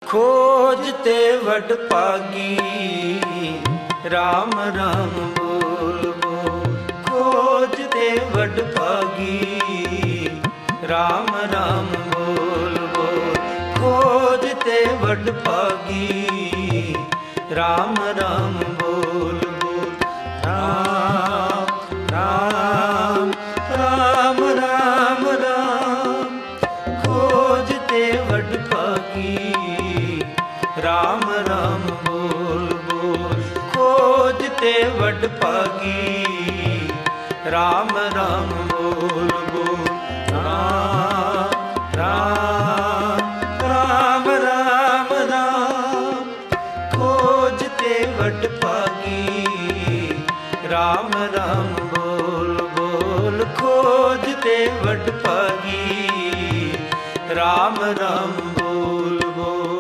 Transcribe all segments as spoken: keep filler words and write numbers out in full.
खोजते वड पागी, राम राम बोल बोल। खोजते वड पागी, राम राम बोल बोल। खोजते वड पागी, राम राम बोल बोल। राम राम राम राम राम। खोजते वड पागी, राम राम बोल बोल। खोजते वड पागी, राम राम बोल बोल। राम राम राम राम राम। खोजते वड पागी, राम राम बोल बोल। खोजते वड पागी, राम राम बोल बोल।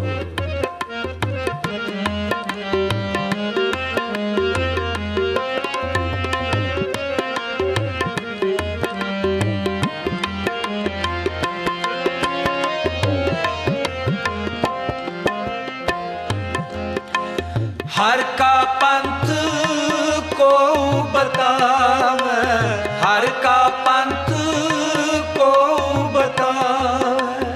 हर का पंथ को बतावे, हर का पंथ को बतावे।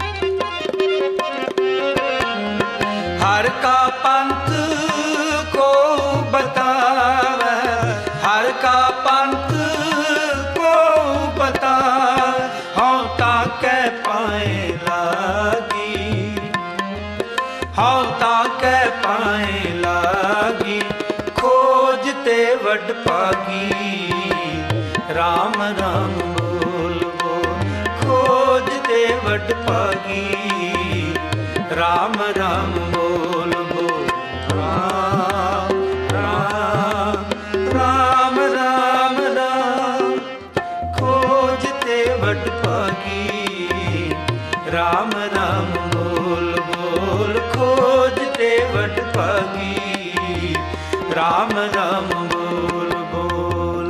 हर का पंथ को बतावे, हर का पंथ को बतावे। हाँ ताके पाए लागी, हाँ ताके पाए लागी। खोजते वड पागी, राम राम बोल बोल। खोजते वड पागी, राम राम बोल बोल। राम राम राम राम राम। खोजते वड पागी, राम राम बोल बोल। खोजते वड पागी, राम राम बोल बोल।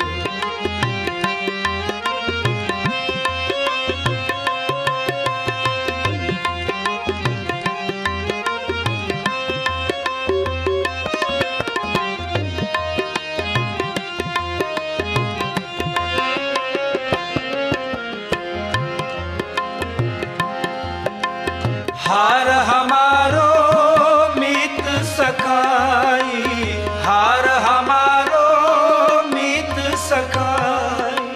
हार हमारो मीत सखाई, हार हमारो मीत सखाई।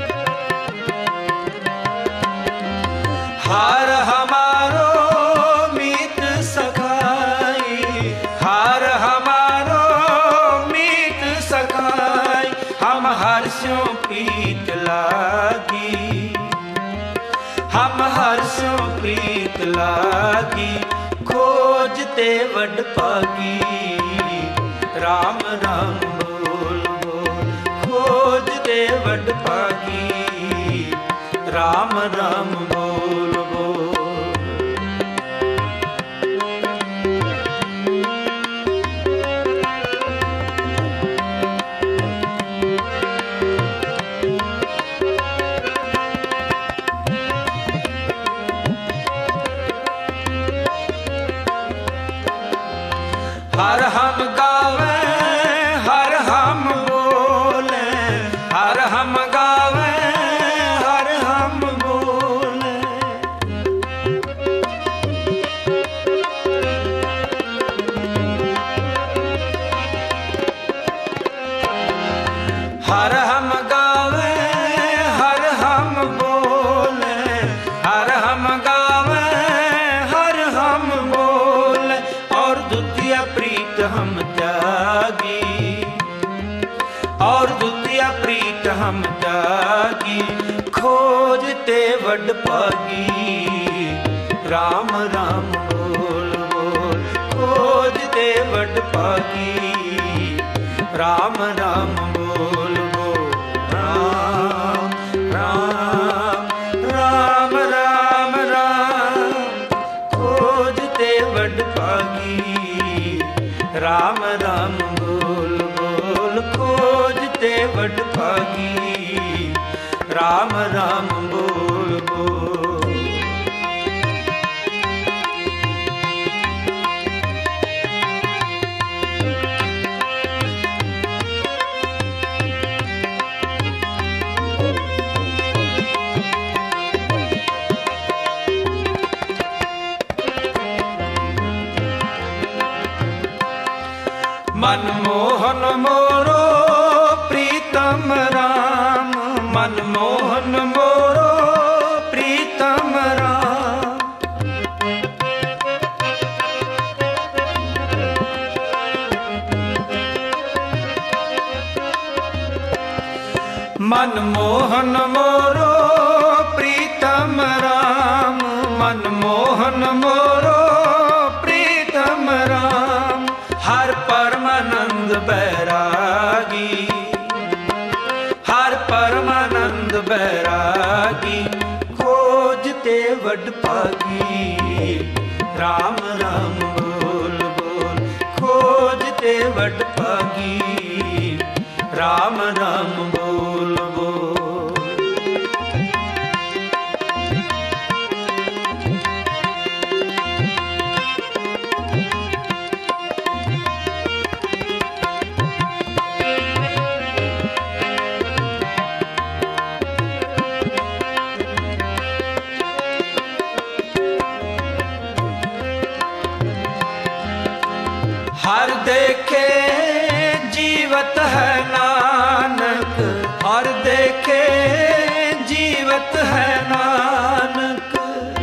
हार हमारो मीत सखाई, हार हमारो मीत सखाई। हम हर्षों प्रीत लागी, हम हर्षों प्रीत लागी। खोजते वड पागी, राम राम बोल बोल। खोजते वड पागी, राम राम बोल बोल। हर हम गावे, हर हम बोले, हर हम गावे, हर हम बोले। हर हम गावे, हर हम बोले, हर हम गावे, हर हम बोले। और द्वितीय प्रीत हम त्यागी, और द्वितीय प्रीत हम त्यागी। खोजते वड पागी, राम राम बोल बोल। खोजते वड पागी, राम राम बोल बोल। राम राम राम राम राम। खोजते वड पागी, राम राम बोल बोल। खोजते वड पागी, राम राम बोल बोल। मनमोहन मोरो प्रीतम राम, मनमोहन मोरो प्रीतम राम। मनमोहन मोरो प्रीतम राम, मनमोहन मोरो प्रीतम राम। हर परमानंद बैरागी, हर परमानंद बैरागी, खोजते वड पागी। राम राम बोल बोल खोजते वड पागी। राम राम बोल बोल। हर देखे जीवत है नानक, हर देखे जीवत है नानक।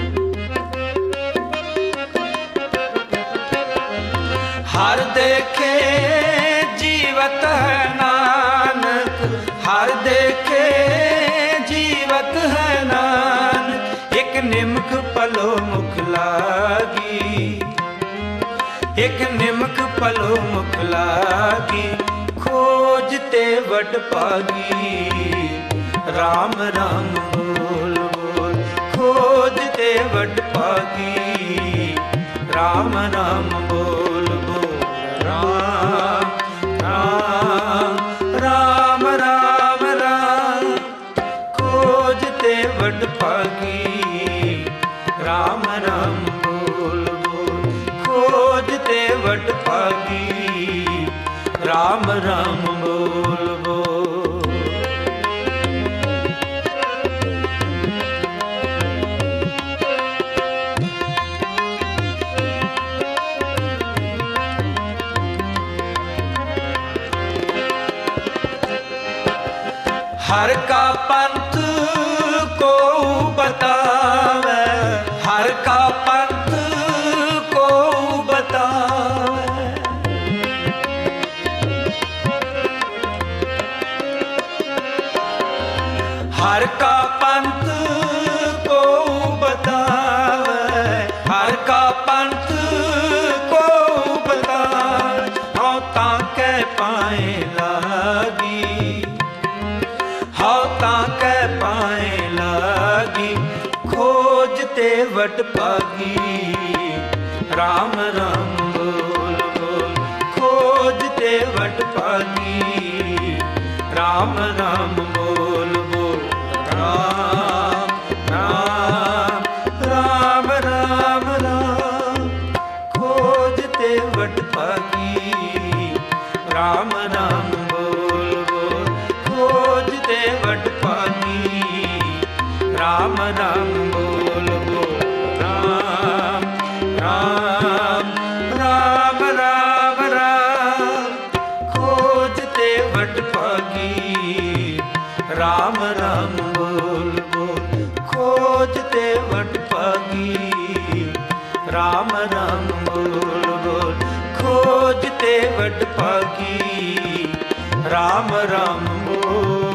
हर देखे जीवत है नानक, हर देखे जीवत है नानक। एक निमक पलो मुख लागी, एक निमक पलो मुख लागी, खोजते वड पागी। राम राम बोल बोल खोजते वड पागी। राम राम बोल बोल। राम राम राम राम राम खोजते वड पागी। राम राम बोल बोल खोजते वड पागी। राम राम बोल बोल। हर का पंथ को बतावे, हर का पंथ को बतावे। हर का पंथ को बतावे, हर का पंथ को बतावे। हाँ ताके पाए लागी, हाँ ताके पाए लागी, खोजते वड पागी। राम राम बोल बोल खोजते वड पागी। राम राम बोल बोल। राम राम राम राम राम खोजते वड पागी। राम राम बोल बोल खोजते वड पागी। राम राम बोल बोल। राम राम राम राम राम खोजते वड पागी। राम राम बोल बोल खोजते वड पागी। राम राम बोल बोल खोजते वड पागी। राम राम बोल।